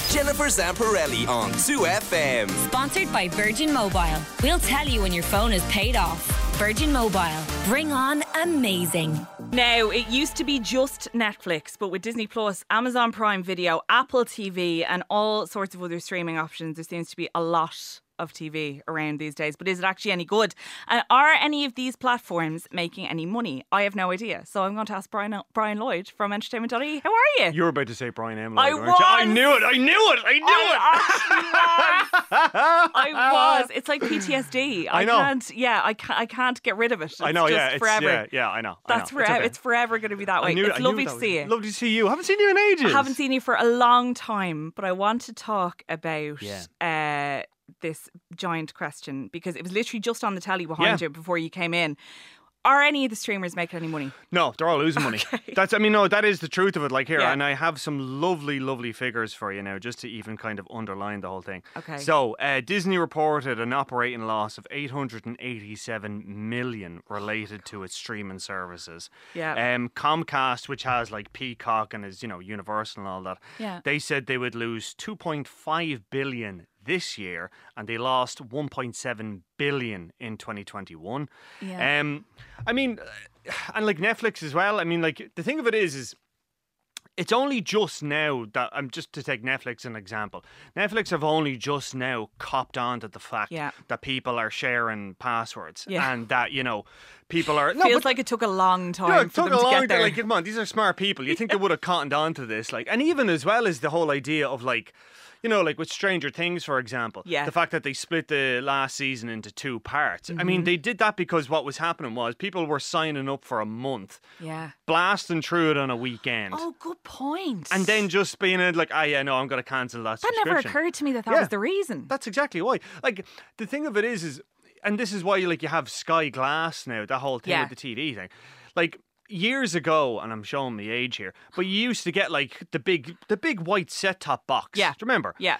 Jennifer Zamparelli on 2FM. Sponsored by Virgin Mobile. We'll tell you when your phone is paid off. Virgin Mobile. Bring on amazing. Now, it used to be just Netflix, but with Disney Plus, Amazon Prime Video, Apple TV, and all sorts of other streaming options, there seems to be a lot of TV around these days. But is it actually any good? And are any of these platforms making any money? I have no idea. So I'm going to ask Brian Lloyd from Entertainment.ie. How are you? You were about to say Brian M. Lloyd, I weren't was. you? I knew it. I was. It's like PTSD. I know. I can't get rid of it. It's I know, just forever. Yeah, I know. That's forever. Okay. It's forever going to be that way. It's lovely to see you. Lovely to see you. I haven't seen you in ages. I haven't seen you for a long time, but I want to talk about this giant question because it was literally just on the telly behind you before you came in. Are any of the streamers making any money? No, they're all losing money. Okay. That is the truth of it. Like here, Yeah. and I have some lovely, lovely figures for you now, just to even kind of underline the whole thing. Okay. So, Disney reported an operating loss of 887 million related to its streaming services. Yeah. Comcast, which has like Peacock and is Universal and all that. Yeah. They said they would lose 2.5 billion this year, and they lost 1.7 billion in 2021. Yeah. I mean, and like Netflix as well. I mean, like the thing of it is it's only just now that just to take Netflix as an example. Netflix have only just now copped on to the fact that people are sharing passwords and that people are. Feels like it took a long time for them to get there. Like, come on, these are smart people. You think they would have cottoned on to this, like, and even as well as the whole idea of like. Like with Stranger Things, for example, the fact that they split the last season into 2 parts. I mean, they did that because what was happening was people were signing up for a month, blasting through it on a weekend. Oh, good point. And then just being like, I'm going to cancel that subscription. That never occurred to me that was the reason. That's exactly why. Like, the thing of it is, and this is why you have Sky Glass now, that whole thing with the TV thing. Like, years ago, and I'm showing my age here, but you used to get like the big white set-top box. Yeah. Do you remember? Yeah.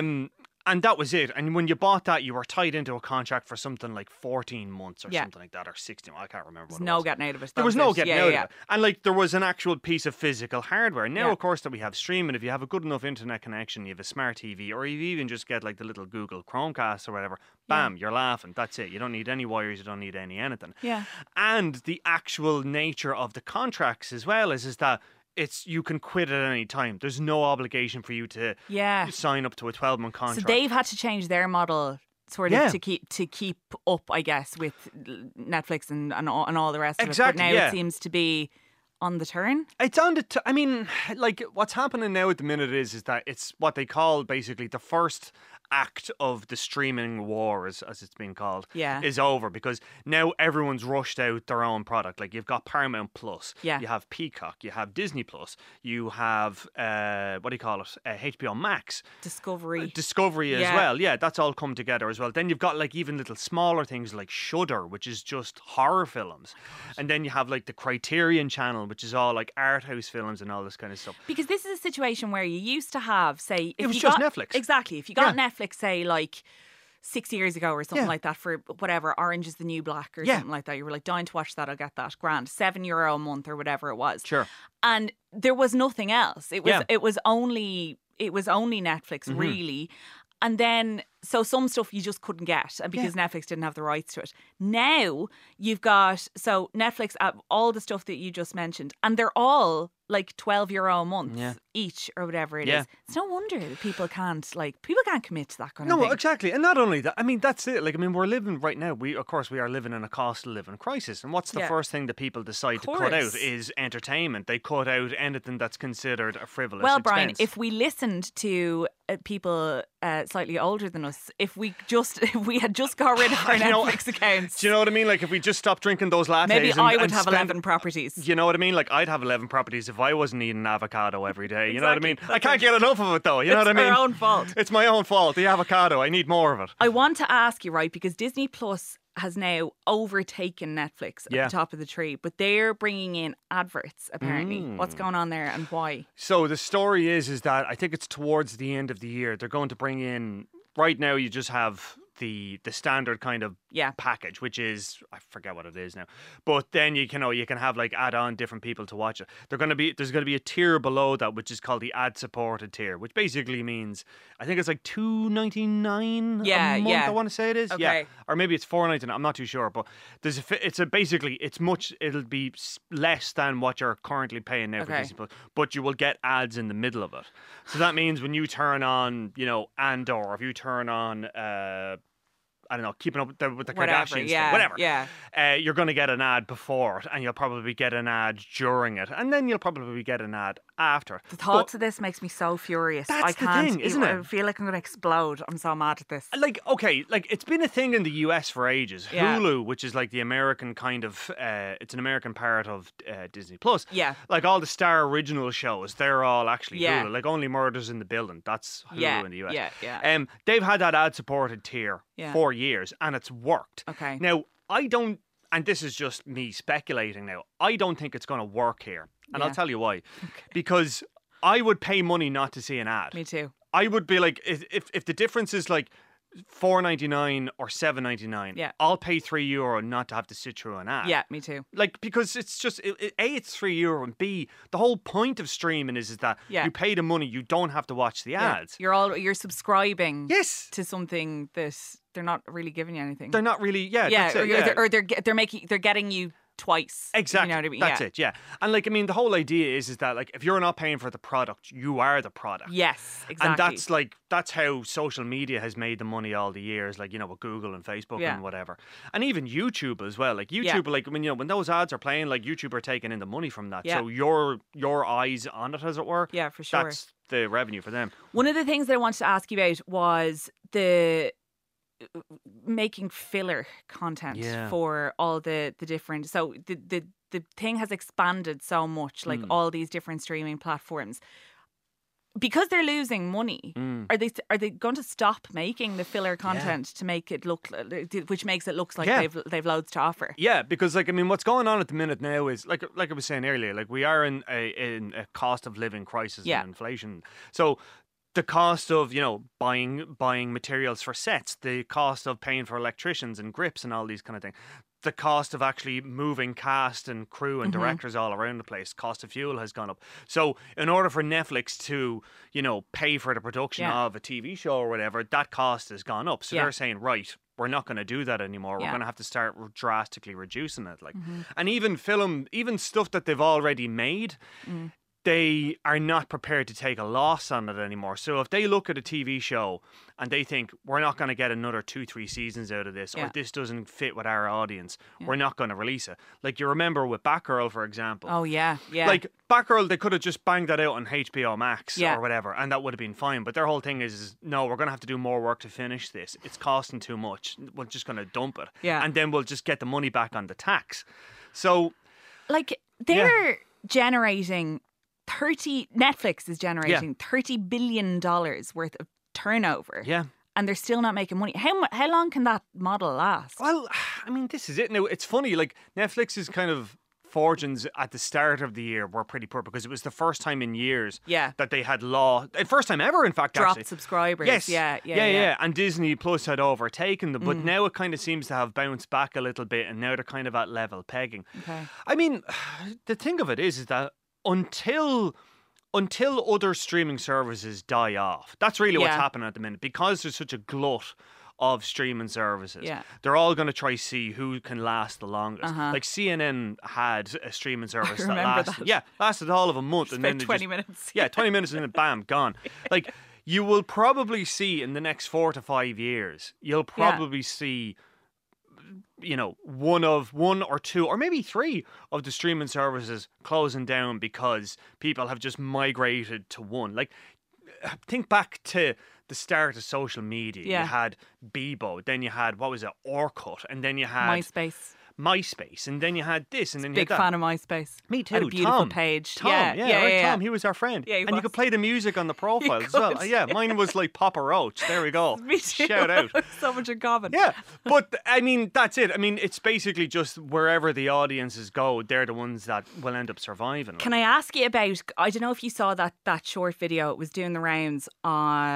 And that was it. And when you bought that, you were tied into a contract for something like 14 months or something like that, or 16. I can't remember what it was. No getting out of it. There was no getting out of it. And like there was an actual piece of physical hardware. Now, of course, that we have streaming, if you have a good enough internet connection, you have a smart TV, or you even just get like the little Google Chromecast or whatever, bam, you're laughing. That's it. You don't need any wires. You don't need anything. Yeah. And the actual nature of the contracts as well is that you can quit at any time. There's no obligation for you to sign up to a 12-month contract. So they've had to change their model sort of to keep up, I guess, with Netflix and all the rest of it. But now it seems to be on the turn. It's on the I mean, like what's happening now at the minute is that it's what they call basically the first act of the streaming wars, as it's been called, is over, because now everyone's rushed out their own product. Like you've got Paramount Plus, you have Peacock, you have Disney Plus, you have HBO Max, Discovery as well. Yeah, that's all come together as well. Then you've got like even little smaller things like Shudder, which is just horror films, and then you have like the Criterion Channel, which is all like art house films and all this kind of stuff. Because this is a situation where you used to have, say, it was just Netflix. Exactly. If you got Netflix, say like 6 years ago or something like that, for whatever, Orange is the New Black or something like that, you were like, dying to watch that, I'll get that, grand, €7 a month or whatever it was. Sure. And there was nothing else. It was only Netflix, really. And then, so some stuff you just couldn't get because Netflix didn't have the rights to it. Now you've got, so Netflix, all the stuff that you just mentioned, and they're all like €12 a month each or whatever it is. It's no wonder that people can't commit to that kind of thing. No, exactly. And not only that, I mean, that's it. Like, I mean, we're living right now, we are living in a cost of living crisis. And what's the first thing that people decide to cut out is entertainment. They cut out anything that's considered a frivolous expense. Brian, if we listened to people slightly older than us, if we had just got rid of our Netflix accounts. Do you know what I mean? Like if we just stopped drinking those lattes. Maybe I would have 11 properties. You know what I mean? Like I'd have 11 properties if I wasn't eating avocado every day. You know what I mean? I can't get enough of it though. You know what I mean? It's our own fault. It's my own fault. The avocado. I need more of it. I want to ask you, right, because Disney Plus has now overtaken Netflix at the top of the tree, but they're bringing in adverts apparently. What's going on there and why? So the story is that I think it's towards the end of the year they're going to bring in. Right now you just have the standard kind of package, which is, I forget what it is now, but then you can have like add on different people to watch it. There's going to be a tier below that, which is called the ad supported tier, which basically means I think it's like $2.99 a month. I want to say it is, or maybe it's $4.99. I'm not too sure, but it'll be less than what you're currently paying now for Disney Plus, but you will get ads in the middle of it. So that means when you turn on, Andor, or if you turn on, I don't know, Keeping Up with the Kardashians, whatever. Yeah. You're going to get an ad before it, and you'll probably get an ad during it, and then you'll probably get an ad after it. The thoughts of this makes me so furious. That's the thing, isn't it? I feel like I'm going to explode. I'm so mad at this. It's been a thing in the US for ages. Yeah. Hulu, which is like the American kind of, it's an American part of Disney Plus. Yeah. Like all the Star original shows, they're all actually Hulu. Like Only Murders in the Building, that's Hulu in the US. Yeah. They've had that ad supported tier for years, and it's worked. Okay. Now, I don't, and this is just me speculating now, I don't think it's going to work here. And I'll tell you why. Okay. Because I would pay money not to see an ad. Me too. I would be like, if the difference is like $4.99 or $7.99, I'll pay €3 not to have to sit through an ad. Yeah, me too. Like, because it's just, A, it's €3, and B, the whole point of streaming is that you pay the money, you don't have to watch the ads. You're subscribing to something that they're not really giving you anything. They're not really, they're getting you twice. Exactly. You know what I mean? That's it, yeah. And like, I mean, the whole idea is that like, if you're not paying for the product, you are the product. Yes, exactly. And that's how social media has made the money all the years, like, with Google and Facebook and whatever. And even YouTube as well. Like YouTube, like, when those ads are playing, like YouTube are taking in the money from that. Yeah. So your eyes on it, as it were. Yeah, for sure. That's the revenue for them. One of the things that I wanted to ask you about was the making filler content for all the different, so the thing has expanded so much, like all these different streaming platforms, because they're losing money. Are they going to stop making the filler content to make it look, which makes it look like they've loads to offer? Yeah, because like, I mean, what's going on at the minute now is like I was saying earlier, like we are in a cost of living crisis and inflation. So the cost of, buying materials for sets, the cost of paying for electricians and grips and all these kind of things, the cost of actually moving cast and crew and directors all around the place, cost of fuel has gone up. So in order for Netflix to, pay for the production of a TV show or whatever, that cost has gone up. So they're saying, right, we're not going to do that anymore. We're going to have to start drastically reducing it. Like, and even stuff that they've already made, they are not prepared to take a loss on it anymore. So if they look at a TV show and they think, we're not going to get another 2-3 seasons out of this, or this doesn't fit with our audience, we're not going to release it. Like, you remember with Batgirl, for example. Oh, yeah. Like, Batgirl, they could have just banged that out on HBO Max or whatever, and that would have been fine. But their whole thing is no, we're going to have to do more work to finish this. It's costing too much. We're just going to dump it. Yeah. And then we'll just get the money back on the tax. So, like, they're generating Netflix is generating $30 billion worth of turnover. Yeah. And they're still not making money. How long can that model last? Well, I mean, this is it. Now, it's funny, like, Netflix's kind of fortunes at the start of the year were pretty poor, because it was the first time in years that they had first time ever, in fact, dropped subscribers. Yes. Yeah. And Disney Plus had overtaken them, but now it kind of seems to have bounced back a little bit, and now they're kind of at level pegging. Okay. I mean, the thing of it is that until other streaming services die off, that's really what's happening at the minute, because there's such a glut of streaming services. Yeah. They're all going to try to see who can last the longest. Like CNN had a streaming service that lasted all of a month, and then 20 minutes. 20 minutes and then bam, gone. Like, you will probably see in the next 4 to 5 years, you'll probably see, one or two or maybe 3 of the streaming services closing down because people have just migrated to one. Like, think back to the start of social media. You had Bebo, then you had, Orkut, and then you had MySpace, and then you had this, and then you had that. Big fan of MySpace. Me too. Had a beautiful page. Tom, Tom, he was our friend. Yeah, and you could play the music on the profile as well. Yeah, mine was like Papa Roach. There we go. Me too. Shout out. So much in common. Yeah, but I mean, that's it. I mean, it's basically just wherever the audiences go, they're the ones that will end up surviving. Can I ask you about, I don't know if you saw that short video, it was doing the rounds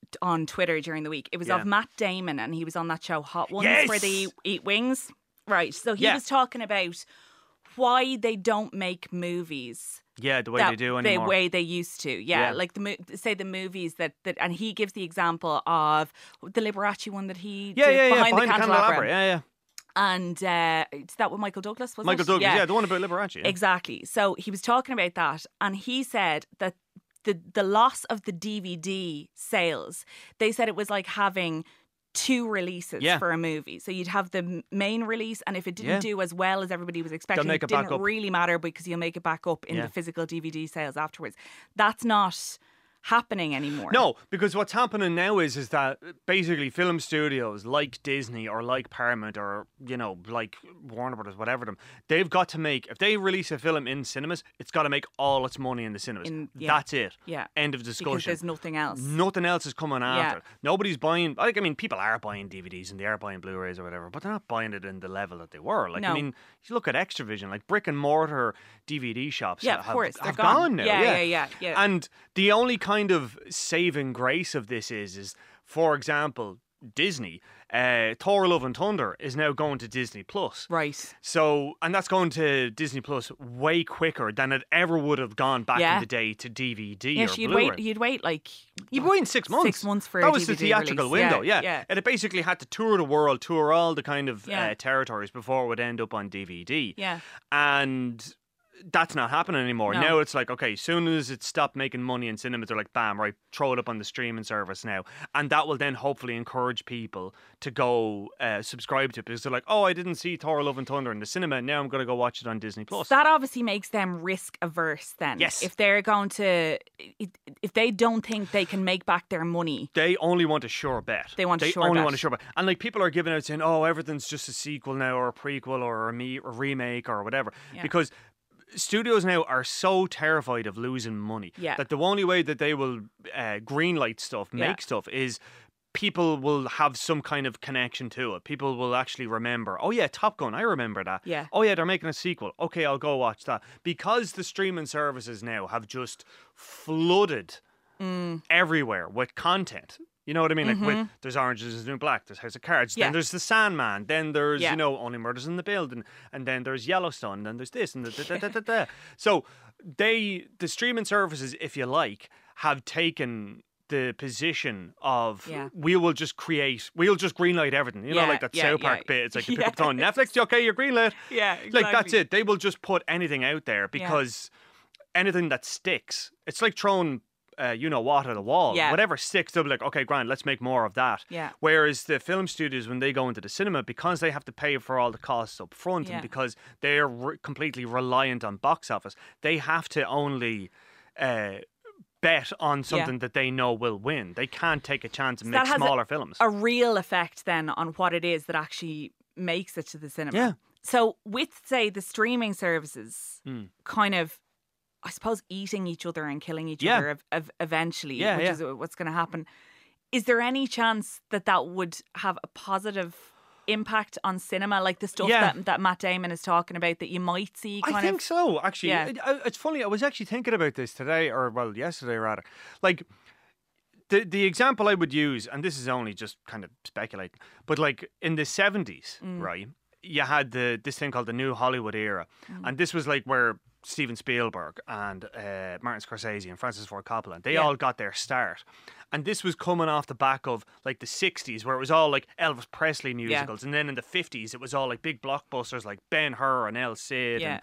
on Twitter during the week. It was of Matt Damon, and he was on that show Hot Ones where they eat wings. Right. So he was talking about why they don't make movies. Yeah, the way they do anymore. The way they used to. Yeah. Like the movies that and he gives the example of the Liberace one that he did behind the Candelabra. Yeah. And is that what Michael Douglas was? Michael Douglas, the one about Liberace. Yeah. Exactly. So he was talking about that, and he said that the loss of the DVD sales, they said it was like having 2 releases for a movie. So you'd have the main release, and if it didn't do as well as everybody was expecting, it didn't really matter because you'll make it back up in the physical DVD sales afterwards. That's not happening anymore. No, because what's happening now is that basically film studios like Disney or like Paramount or, like Warner Brothers, whatever them, they've got to make, if they release a film in cinemas, it's got to make all its money in the cinemas. That's it. Yeah. End of discussion. Because there's nothing else. Nothing else is coming after. Nobody's buying, people are buying DVDs and they are buying Blu-rays or whatever, but they're not buying it in the level that they were. Like, you look at Extravision, like brick and mortar DVD shops of course, have gone now. Yeah. And the only kind of saving grace of this is, for example, Disney, Thor: Love and Thunder is now going to Disney Plus. Right. So, and that's going to Disney Plus way quicker than it ever would have gone back in the day to DVD or Blu-ray. You'd wait 6 months. 6 months for that a was DVD the theatrical release. window. Yeah. And it basically had to tour the world, tour all the kind of territories before it would end up on DVD. Yeah. And that's not happening anymore. No. Now it's like, okay, as soon as it stopped making money in cinemas, they're like, bam, right, throw it up on the streaming service now. And that will then hopefully encourage people to go subscribe to it, because they're like, oh, I didn't see Thor: Love and Thunder in the cinema, now I'm going to go watch it on Disney Plus. That obviously makes them risk averse then. Yes. If they're going to, if they don't think they can make back their money. They only want a sure bet. They want a sure bet. And like, people are giving out saying, oh, everything's just a sequel now or a prequel or a remake or whatever. Yeah. Because studios now are so terrified of losing money that the only way that they will greenlight stuff, make stuff, is people will have some kind of connection to it. People will actually remember, oh yeah, Top Gun, I remember that. Yeah. Oh yeah, they're making a sequel. Okay, I'll go watch that. Because the streaming services now have just flooded everywhere with content. You know what I mean? Like, with, there's Orange is the New Black, there's House of Cards, then there's The Sandman, then there's, Only Murders in the Building, and then there's Yellowstone, then there's this, and da. So the streaming services, if you like, have taken the position of we will just greenlight everything. You know, like that South Park bit. It's like, you pick up the phone, Netflix, okay, you're greenlit. Yeah, exactly. Like, that's it. They will just put anything out there because anything that sticks, it's like throwing what at the wall. Yeah. Whatever sticks, they'll be like, okay, grand, let's make more of that. Yeah. Whereas the film studios, when they go into the cinema, because they have to pay for all the costs up front and because they're completely reliant on box office, they have to only bet on something that they know will win. They can't take a chance and make smaller films. A real effect then on what it is that actually makes it to the cinema. Yeah. So with, say, the streaming services kind of, I suppose, eating each other and killing each other eventually, which is what's going to happen. Is there any chance that would have a positive impact on cinema, like the stuff that Matt Damon is talking about, that you might see? I think so, actually. Yeah. It's funny, I was actually thinking about this today, or yesterday rather. Like, the example I would use, and this is only just kind of speculating, but like in the 70s, right, you had this thing called the New Hollywood era. And this was like where Steven Spielberg and Martin Scorsese and Francis Ford Coppola, they all got their start. And this was coming off the back of like the 60s, where it was all like Elvis Presley musicals. And then in the 50s, it was all like big blockbusters like Ben-Hur and El Cid and,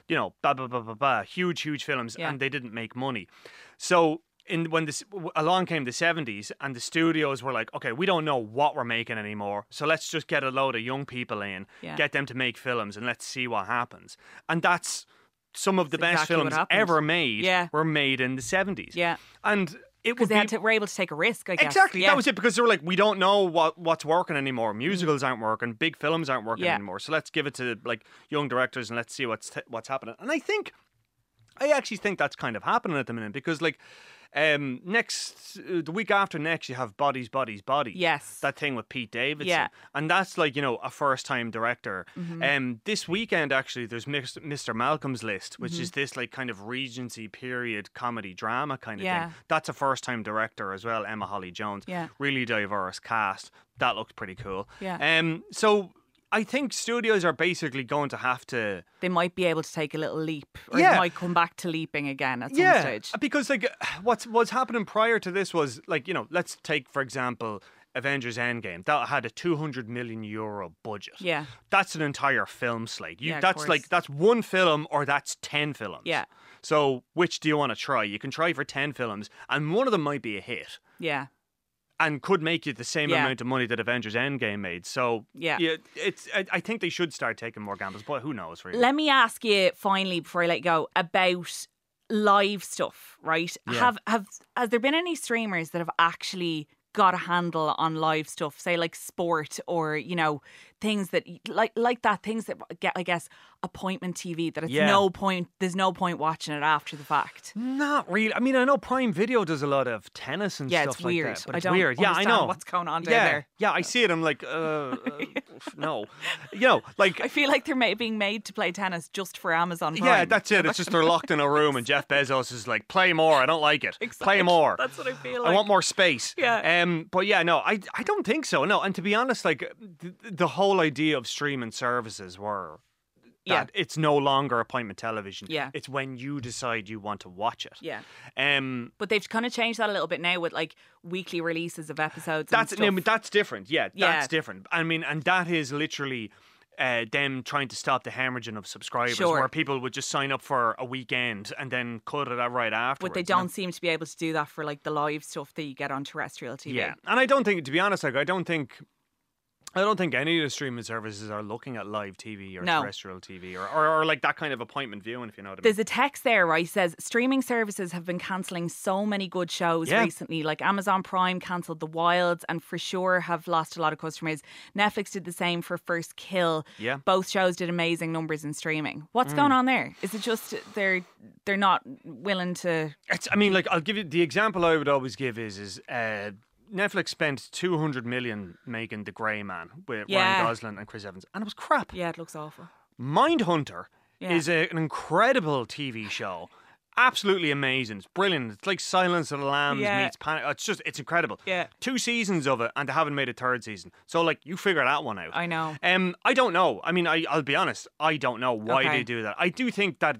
huge films. And they didn't make money. So when along came the 70s, and the studios were like, okay, we don't know what we're making anymore, so let's just get a load of young people in, get them to make films, and let's see what happens. And that's some of the best films ever made were made in the 70s. Yeah. And because they were able to take a risk, I guess. Exactly. That was it, because they were like, we don't know what's working anymore. Musicals aren't working. Big films aren't working anymore. So let's give it to like young directors and let's see what's happening. And I actually think that's kind of happening at the minute, because like The week after next, you have Bodies, Bodies, Bodies. Yes. That thing with Pete Davidson. Yeah. And that's like, a first-time director. This weekend, actually, there's Mr. Malcolm's List, which is this like kind of Regency period comedy drama kind of thing. That's a first-time director as well, Emma Holly-Jones. Yeah. Really diverse cast. That looked pretty cool. Yeah. So I think studios are basically going to have to... They might be able to take a little leap, or they might come back to leaping again at some stage. Because like what's happening prior to this was like, let's take, for example, Avengers Endgame. That had a €200 million budget. Yeah. That's an entire film slate. That's that's one film or that's 10 films. Yeah. So which do you want to try? You can try for 10 films and one of them might be a hit. Yeah. And could make you the same amount of money that Avengers Endgame made. So I think they should start taking more gambles, but who knows really. Let me ask you finally before I let you go about live stuff, right? Yeah. Has there been any streamers that have actually got a handle on live stuff, say like sport or things that like that, things that get, I guess, appointment TV, that there's no point watching it after the fact? Not really. I mean, I know Prime Video does a lot of tennis and stuff it's weird. like that. But I don't weird. Yeah, I know what's going on down there. Yeah, I see it. I'm like, no. Like I feel like they're being made to play tennis just for Amazon Prime. Yeah, that's it. It's just they're locked in a room and Jeff Bezos is like, play more. I don't like it. Exactly. Play more. That's what I feel like. I want more space. Yeah. But yeah, no, I don't think so. No, and to be honest, like the whole idea of streaming services were that it's no longer appointment television. Yeah. It's when you decide you want to watch it. Yeah. But they've kind of changed that a little bit now with like weekly releases of episodes. That's different. Yeah, Yeah. that's different. I mean, and that is literally them trying to stop the hemorrhaging of subscribers, where people would just sign up for a weekend and then cut it out right afterwards. But they don't seem to be able to do that for like the live stuff that you get on terrestrial TV. Yeah, and I don't think, to be honest, like I don't think any of the streaming services are looking at live TV or terrestrial TV or like that kind of appointment viewing, if you know what I mean. There's a text there, right? It says, streaming services have been cancelling so many good shows recently. Like Amazon Prime cancelled The Wilds and for sure have lost a lot of customers. Netflix did the same for First Kill. Yeah. Both shows did amazing numbers in streaming. What's going on there? Is it just they're not willing to... I'll give you the example I would always give is Netflix spent $200 million making The Grey Man with Ryan Gosling and Chris Evans, and it was crap. Yeah, it looks awful. Mindhunter is an incredible TV show. Absolutely amazing. It's brilliant. It's like Silence of the Lambs meets Panic. It's incredible. Yeah. 2 seasons of it, and they haven't made a 3rd season. So, like, you figure that one out. I know. I don't know. I mean, I'll be honest. I don't know why they do that. I do think that,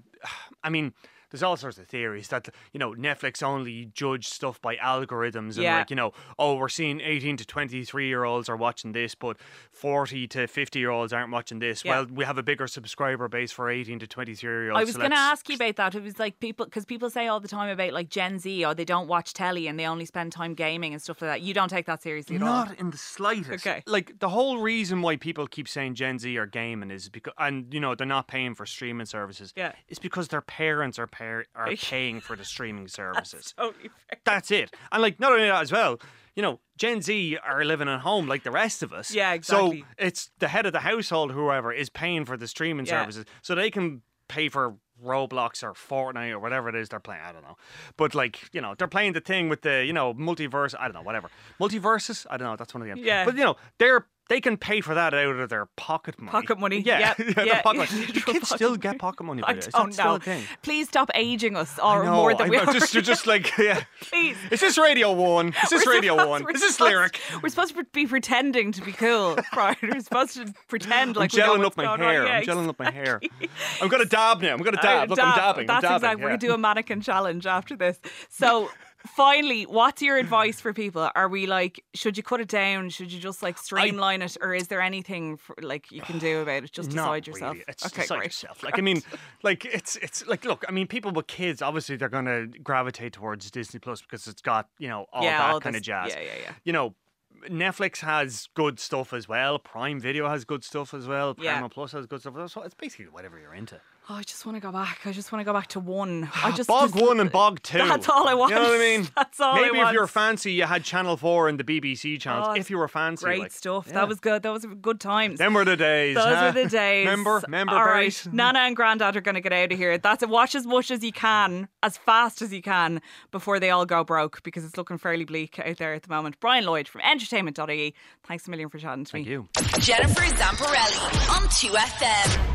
there's all sorts of theories that, Netflix only judge stuff by algorithms and we're seeing 18 to 23-year-olds are watching this, but 40 to 50-year-olds aren't watching this. Yeah. Well, we have a bigger subscriber base for 18 to 23-year-olds. I was going to ask you about that. It was like because people say all the time about like Gen Z, they don't watch telly and they only spend time gaming and stuff like that. You don't take that seriously at all? Not in the slightest. Okay. Like, the whole reason why people keep saying Gen Z are gaming is because, and they're not paying for streaming services. Yeah. It's because their parents are paying for the streaming services. That's totally fair. That's it. And like, not only that as well, Gen Z are living at home like the rest of us. Yeah, exactly. So it's the head of the household, whoever, is paying for the streaming services. So they can pay for Roblox or Fortnite or whatever it is they're playing. I don't know. But like, they're playing the thing with the, multiverse. I don't know, whatever. Multiverses? I don't know. That's one of them. Yeah. But, they can pay for that out of their pocket money. Pocket money. Yeah. Yeah. Pocket money. Do kids still get pocket money? I don't know. Please stop aging us more than we are. You're just like, yeah. Please. Is this Radio 1? Is this Radio 1? Is this Lyric? We're supposed to be pretending to be cool, Brian. We're supposed to pretend like I'm gelling we up my hair. Yeah, I'm gelling up my hair. I'm going to dab now. I'm going to dab. Look, I'm dabbing. That's exactly. We're going to do a mannequin challenge after this. So... Finally, what's your advice for people? Are we like, should you cut it down? Should you just like streamline it? Or is there anything you can do about it? Just decide yourself. Really. It's decide yourself. Like, I mean, like it's like, look, I mean, people with kids, obviously they're going to gravitate towards Disney Plus because it's got, all that kind of jazz. Yeah. Netflix has good stuff as well. Prime Video has good stuff as well. Paramount Plus has good stuff. So it's basically whatever you're into. I just want to go back. I just want to go back to one. Bog 1 and Bog 2. That's all I want. You know what I mean? That's all Maybe I want. if you're fancy, you had Channel 4 and the BBC channels. If you were fancy. Great stuff. That was good. That was good times. Them were the days. Those were the days. Remember, all right. Nana and Grandad are going to get out of here. That's it. Watch as much as you can, as fast as you can, before they all go broke, because it's looking fairly bleak out there at the moment. Brian Lloyd from entertainment.ie. Thanks a million for chatting to me. Thank you. Jennifer Zamparelli on 2FM.